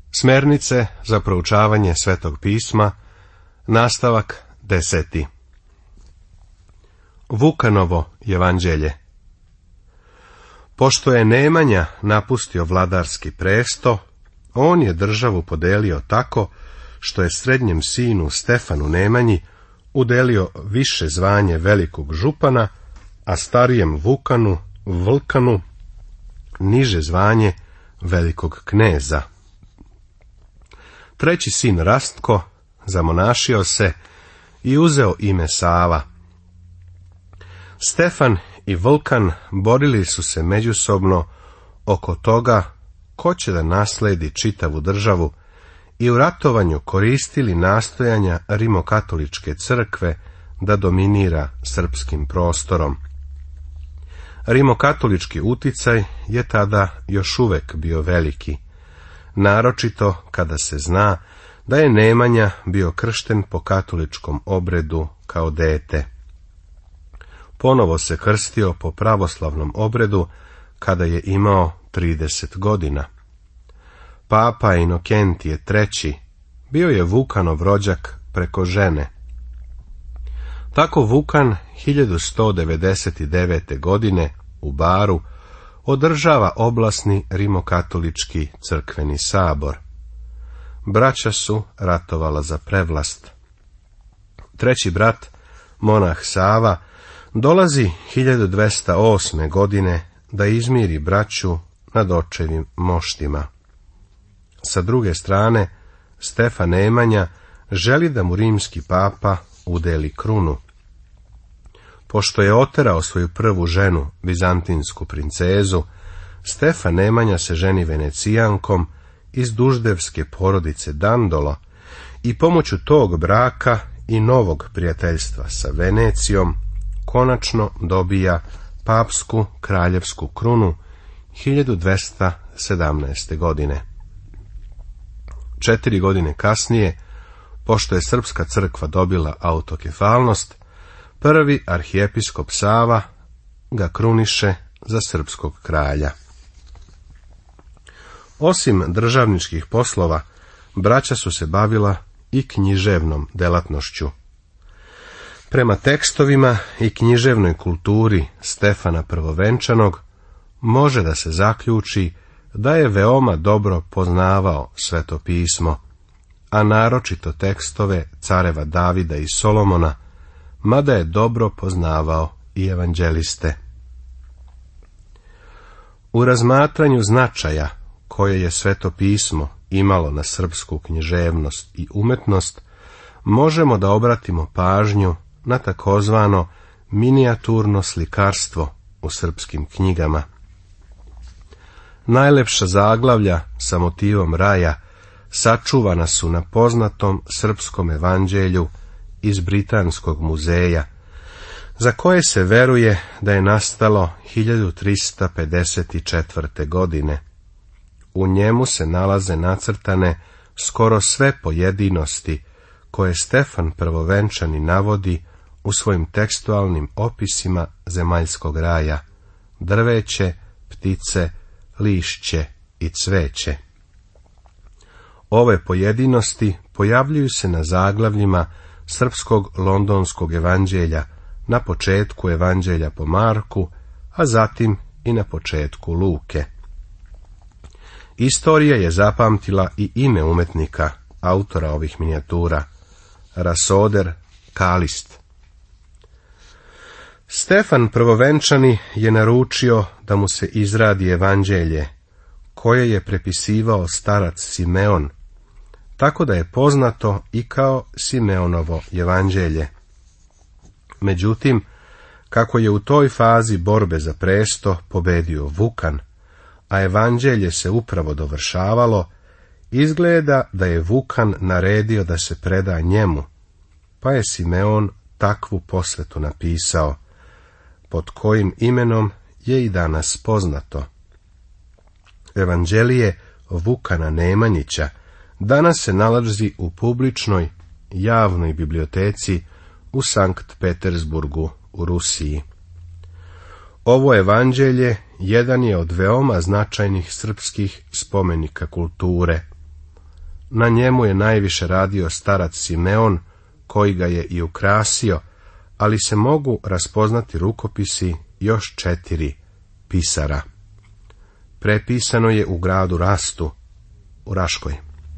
Smernice za proučavanje Svetog pisma, nastavak 10. Vukanovo evanđelje. Pošto je Nemanja napustio vladarski presto, on je državu podelio tako što je srednjem sinu Stefanu Nemanji udelio više zvanje velikog župana, a starijem Vukanu, Vlkanu, niže zvanje velikog kneza. Treći sin Rastko zamonašio se i uzeo ime Sava. Stefan i Vlkan borili su se međusobno oko toga ko će da nasledi čitavu državu i u ratovanju koristili nastojanja rimokatoličke crkve da dominira srpskim prostorom. Rimokatolički uticaj je tada još uvek bio veliki, naročito kada se zna da je Nemanja bio kršten po katoličkom obredu kao dete. Ponovo se krstio po pravoslavnom obredu kada je imao 30 godina. Papa Inokentije III. Bio je Vukanov rođak preko žene. Tako Vukan 1199. godine u Baru održava oblasni rimokatolički crkveni sabor. Braća su ratovala za prevlast. Treći brat, monah Sava, dolazi 1208. godine da izmiri braću nad očevim moštima. Sa druge strane, Stefan Nemanja želi da mu rimski papa udeli krunu. Pošto je oterao svoju prvu ženu, bizantinsku princezu, Stefan Nemanja se ženi Venecijankom iz duždevske porodice Dandolo i pomoću tog braka i novog prijateljstva sa Venecijom konačno dobija papsku kraljevsku krunu 1217. godine. 4 godine kasnije, pošto je srpska crkva dobila autokefalnost, prvi arhijepiskop Sava ga kruniše za srpskog kralja. Osim državničkih poslova, braća su se bavila i književnom delatnošću. Prema tekstovima i književnoj kulturi Stefana Prvovenčanog može da se zaključi da je veoma dobro poznavao Sveto pismo, a naročito tekstove careva Davida i Solomona, mada je dobro poznavao i evanđeliste. U razmatranju značaja koje je Sveto pismo imalo na srpsku književnost i umetnost, možemo da obratimo pažnju na takozvano minijaturno slikarstvo u srpskim knjigama. Najlepša zaglavlja sa motivom raja sačuvana su na poznatom srpskom evanđelju iz Britanskog muzeja, za koje se veruje da je nastalo 1354. godine. U njemu se nalaze nacrtane skoro sve pojedinosti koje Stefan Prvovenčani navodi u svojim tekstualnim opisima zemaljskog raja: drveće, ptice, lišće i cveće. Ove pojedinosti pojavljuju se na zaglavljima srpskog londonskog evanđelja, na početku evanđelja po Marku, a zatim i na početku Luke. Istorija je zapamtila i ime umetnika, autora ovih minijatura, Rasoder Kalist. Stefan Prvovenčani je naručio da mu se izradi evanđelje, koje je prepisivao starac Simeon, tako da je poznato i kao Simeonovo evanđelje. Međutim, kako je u toj fazi borbe za presto pobedio Vukan, a evanđelje se upravo dovršavalo, izgleda da je Vukan naredio da se preda njemu, pa je Simeon takvu posvetu napisao, pod kojim imenom je i danas poznato. Evanđelije Vukana Nemanjića danas se nalazi u publičnoj javnoj biblioteci u Sankt Petersburgu u Rusiji. Ovo evanđelje jedan je od veoma značajnih srpskih spomenika kulture. Na njemu je najviše radio starac Simeon, koji ga je i ukrasio, ali se mogu raspoznati rukopisi još 4 pisara. Prepisano je u gradu Rastu, u Raškoj.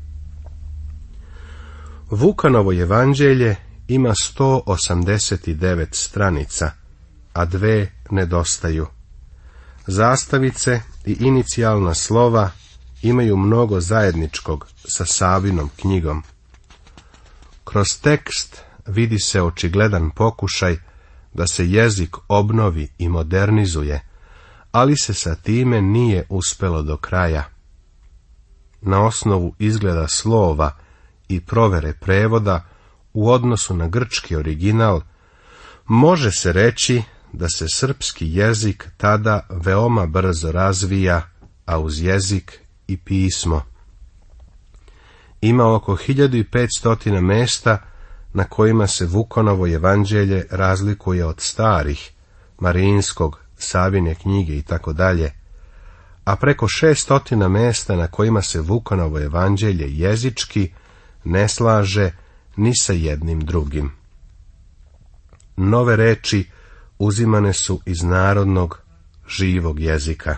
Vukanovo evanđelje ima 189 stranica, a 2 nedostaju. Zastavice i inicijalna slova imaju mnogo zajedničkog sa Savinom knjigom. Kroz tekst vidi se očigledan pokušaj da se jezik obnovi i modernizuje, ali se sa time nije uspelo do kraja. Na osnovu izgleda slova i provere prevoda u odnosu na grčki original, može se reći da se srpski jezik tada veoma brzo razvija, a uz jezik i pismo. Ima oko 1500 mesta na kojima se Vukanovo evanđelje razlikuje od starih, Marinskog, Savine knjige itd., a preko 600 mesta na kojima se Vukanovo evanđelje jezički ne slaže ni sa jednim drugim. Nove reči uzimane su iz narodnog, živog jezika.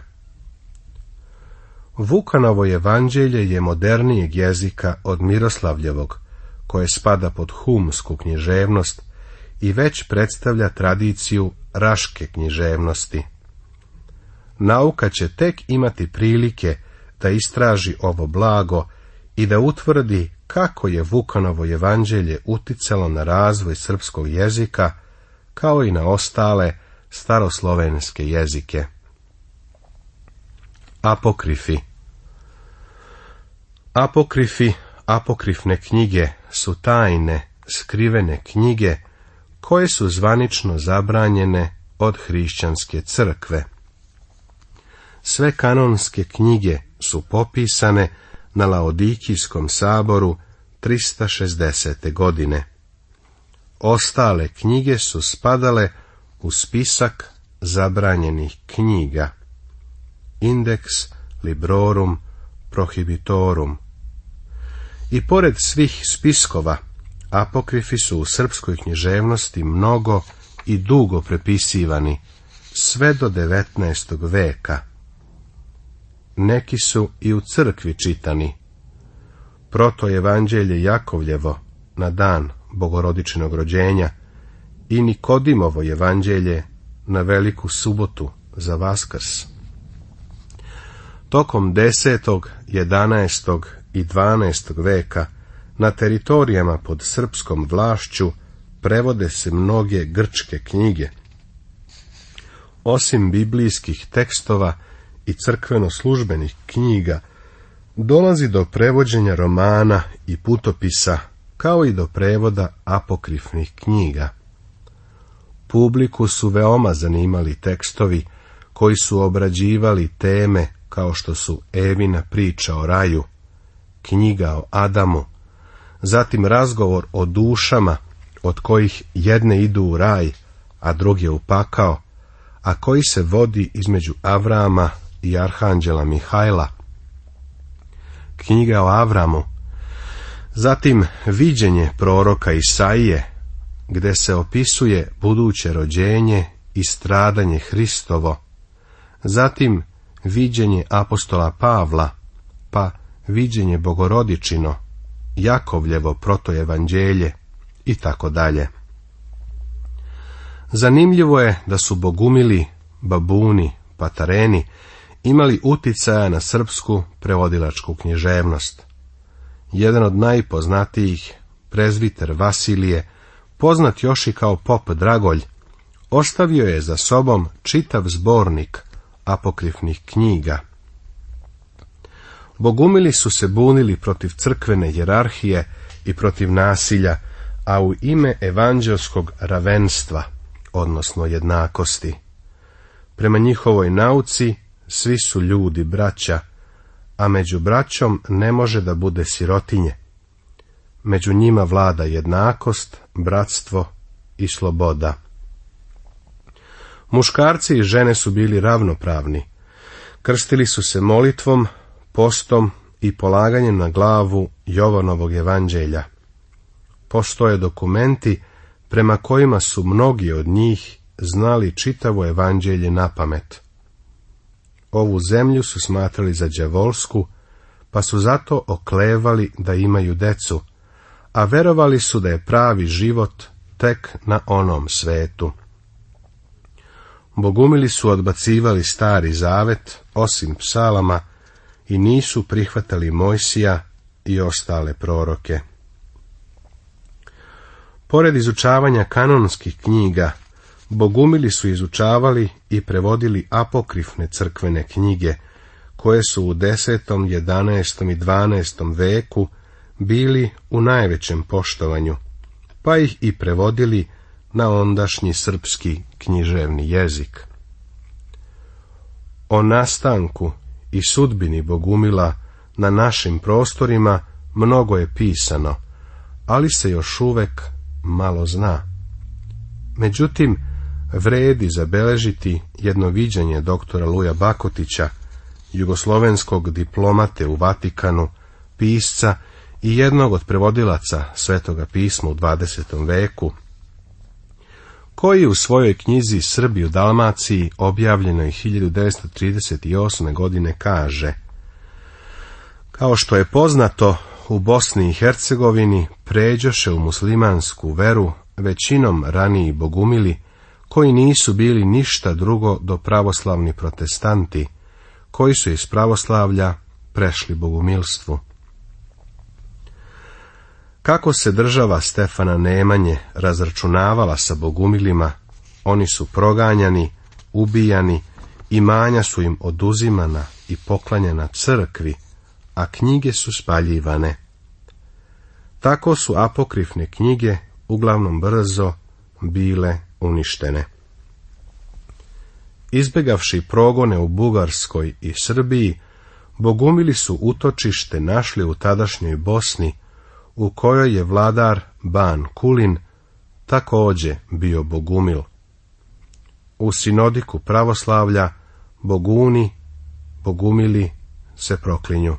Vukanovo evanđelje je modernijeg jezika od Miroslavljevog, koje spada pod humsku književnost i već predstavlja tradiciju raške književnosti. Nauka će tek imati prilike da istraži ovo blago i da utvrdi kako je Vukanovo evanđelje uticalo na razvoj srpskog jezika, kao i na ostale staroslovenske jezike. Apokrifi. Apokrifne knjige su tajne, skrivene knjige koje su zvanično zabranjene od hrišćanske crkve. Sve kanonske knjige su popisane na Laodikijskom saboru 360. godine. Ostale knjige su spadale u spisak zabranjenih knjiga. Index Librorum Prohibitorum. I pored svih spiskova, apokrifi su u srpskoj književnosti mnogo i dugo prepisivani, sve do 19. veka. Neki su i u crkvi čitani. Protoevanđelje Jakovljevo na dan Bogorodičinog rođenja i Nikodimovo evanđelje na Veliku subotu za Vaskrs. Tokom 10., 11. i 12. veka na teritorijama pod srpskom vlašću prevode se mnoge grčke knjige. Osim biblijskih tekstova i crkveno-službenih knjiga, dolazi do prevođenja romana i putopisa, kao i do prevoda apokrifnih knjiga. Publiku su veoma zanimali tekstovi koji su obrađivali teme kao što su Evina priča o raju, knjiga o Adamu, zatim razgovor o dušama od kojih jedne idu u raj, a druge u pakao, a koji se vodi između Avrama i arhanđela Mihajla, knjiga o Avramu, zatim viđenje proroka Isaije, gde se opisuje buduće rođenje i stradanje Hristovo, zatim viđenje apostola Pavla, pa viđenje Bogorodičino, Jakovljevo protoevanđelje i tako dalje. Zanimljivo je da su bogumili, babuni, patareni imali uticaja na srpsku prevodilačku književnost. Jedan od najpoznatijih, prezbiter Vasilije, poznat još i kao pop Dragolj, ostavio je za sobom čitav zbornik apokrifnih knjiga. Bogumili su se bunili protiv crkvene hijerarhije i protiv nasilja, a u ime evanđelskog ravenstva, odnosno jednakosti. Prema njihovoj nauci svi su ljudi braća, a među braćom ne može da bude sirotinje. Među njima vlada jednakost, bratstvo i sloboda. Muškarci i žene su bili ravnopravni. Krstili su se molitvom, postom i polaganjem na glavu Jovanovog evanđelja. Postoje dokumenti prema kojima su mnogi od njih znali čitavo evanđelje napamet. Ovu zemlju su smatrali za đavolsku, pa su zato oklevali da imaju decu, a verovali su da je pravi život tek na onom svetu. Bogumili su odbacivali Stari Zavet, osim psalama, i nisu prihvatali Mojsija i ostale proroke. Pored izučavanja kanonskih knjiga, bogumili su izučavali i prevodili apokrifne crkvene knjige, koje su u 10., 11. i 12. veku bili u najvećem poštovanju, pa ih i prevodili na ondašnji srpski književni jezik. O nastanku i sudbini bogumila na našim prostorima mnogo je pisano, ali se još uvek malo zna. Međutim, vredi zabeležiti jedno viđenje doktora Luja Bakotića, jugoslovenskog diplomate u Vatikanu, pisca i jednog od prevodilaca Svetoga pisma u 20. veku, koji u svojoj knjizi Srbi u Dalmaciji, objavljenoj 1938. godine, kaže: kao što je poznato, u Bosni i Hercegovini pređoše u muslimansku veru većinom raniji bogumili, koji nisu bili ništa drugo do pravoslavni protestanti, koji su iz pravoslavlja prešli bogumilstvu. Kako se država Stefana Nemanje razračunavala sa bogumilima, oni su proganjani, ubijani, imanja su im oduzimana i poklanjana crkvi, a knjige su spaljivane. Tako su apokrifne knjige uglavnom brzo bile uništene. Izbjegavši progone u Bugarskoj i Srbiji, bogumili su utočište našli u tadašnjoj Bosni, u kojoj je vladar Ban Kulin također bio bogumil. U sinodiku pravoslavlja bogumili se proklinju.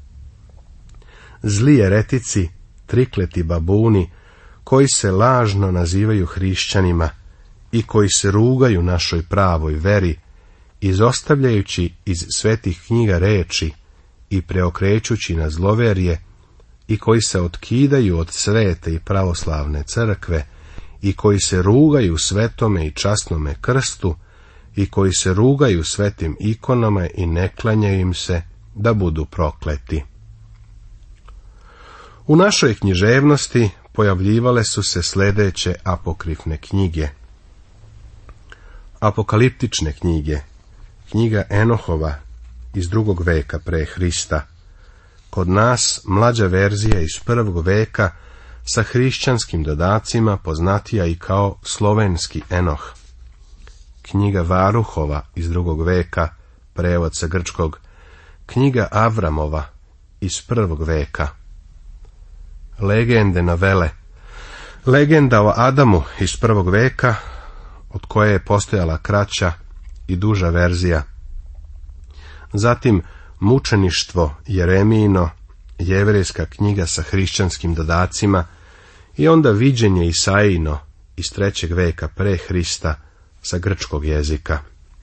Zli eretici, trikleti babuni, koji se lažno nazivaju hrišćanima i koji se rugaju našoj pravoj veri, izostavljajući iz svetih knjiga reči i preokrećući na zloverje, i koji se otkidaju od svete i pravoslavne crkve, i koji se rugaju svetome i časnome krstu, i koji se rugaju svetim ikonama i ne klanjaju im se, da budu prokleti. U našoj književnosti pojavljivale su se sljedeće apokrifne knjige. Apokaliptične knjige, knjiga Enohova iz 2. veka pre Hrista, kod nas mlađa verzija iz 1. veka sa hrišćanskim dodacima, poznatija i kao slovenski Enoh. Knjiga Varuhova iz 2. veka, prevod sa grčkog, knjiga Avramova iz 1. veka. Legende novele, legenda o Adamu iz 1. veka, od koje je postojala kraća i duža verzija. Zatim mučeništvo Jeremijino, jevrejska knjiga sa hrišćanskim dodacima, i onda viđenje Isaijino iz 3. veka pre Hrista sa grčkog jezika.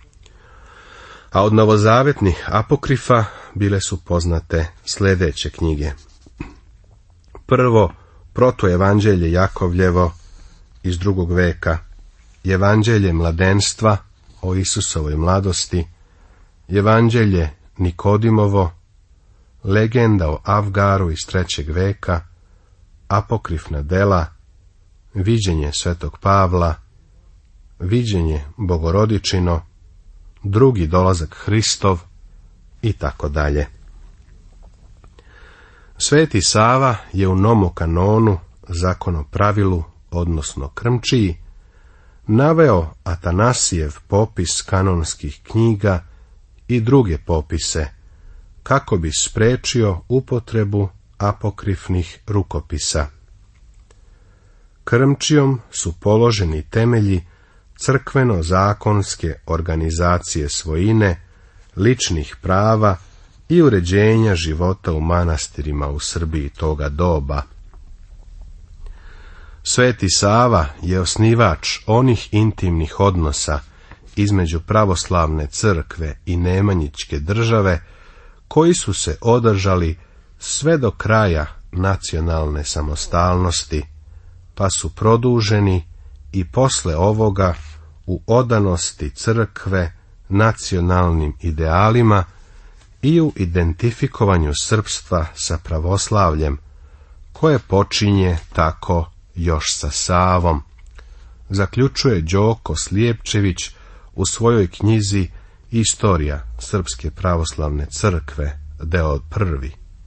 A od novozavetnih apokrifa bile su poznate sljedeće knjige. Prvo, protoevanđelje Jakovljevo iz 2. veka, evanđelje mladenstva o Isusovoj mladosti, evanđelje Nikodimovo, legenda o Avgaru iz 3. veka, apokrifna dela, viđenje Svetog Pavla, viđenje Bogorodičino, drugi dolazak Hristov i tako dalje. Sveti Sava je u Nomokanonu, zakonopravilu, odnosno Krmčiji, naveo Atanasijev popis kanonskih knjiga i druge popise, kako bi spriječio upotrebu apokrifnih rukopisa. Krmčijom su položeni temelji crkveno-zakonske organizacije svojine, ličnih prava i uređenja života u manastirima u Srbiji toga doba. Sveti Sava je osnivač onih intimnih odnosa između pravoslavne crkve i Nemanjićke države koji su se održali sve do kraja nacionalne samostalnosti, pa su produženi i posle ovoga u odanosti crkve nacionalnim idealima i u identifikovanju srpstva sa pravoslavljem, koje počinje tako još sa Savom, zaključuje Đoko Slijepčević u svojoj knjizi Istorija Srpske pravoslavne crkve, deo 1.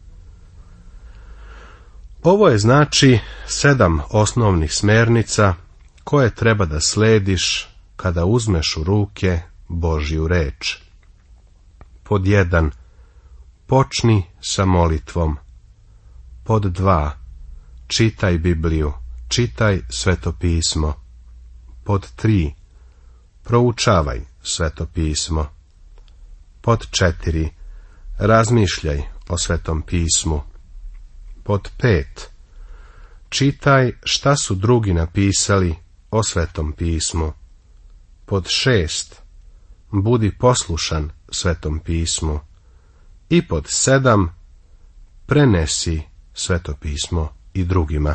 Ovo je znači 7 osnovnih smernica koje treba da slediš kada uzmeš u ruke Božju reč. Pod 1. Počni sa molitvom. Pod 2. Čitaj Bibliju, čitaj Sveto pismo. Pod 3. Proučavaj Sveto pismo. Pod 4. Razmišljaj o Svetom pismu. Pod 5. Čitaj šta su drugi napisali o Svetom pismu. Pod 6. Budi poslušan Svetom pismu. I pod 7. Prenesi Sveto pismo i drugima.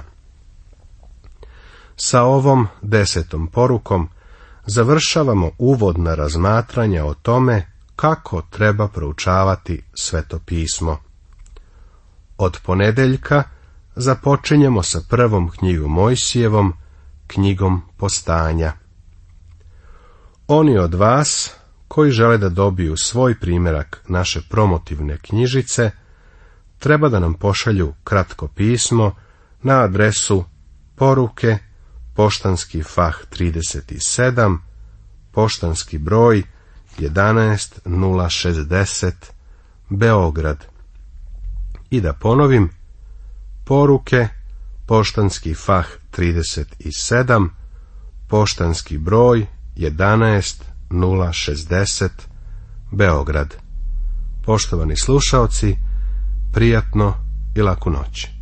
Sa ovom 10. porukom završavamo uvodna razmatranja o tome kako treba proučavati Sveto pismo. Od ponedeljka započinjemo sa prvom knjigom Mojsijevom, knjigom Postanja. Oni od vas koji žele da dobiju svoj primjerak naše promotivne knjižice, treba da nam pošalju kratko pismo na adresu Poruke, Poštanski fah 37, poštanski broj 11060, Beograd. I da ponovim, Poruke, Poštanski fah 37, poštanski broj 11060, Beograd. Poštovani slušaoci, prijatno i laku noć.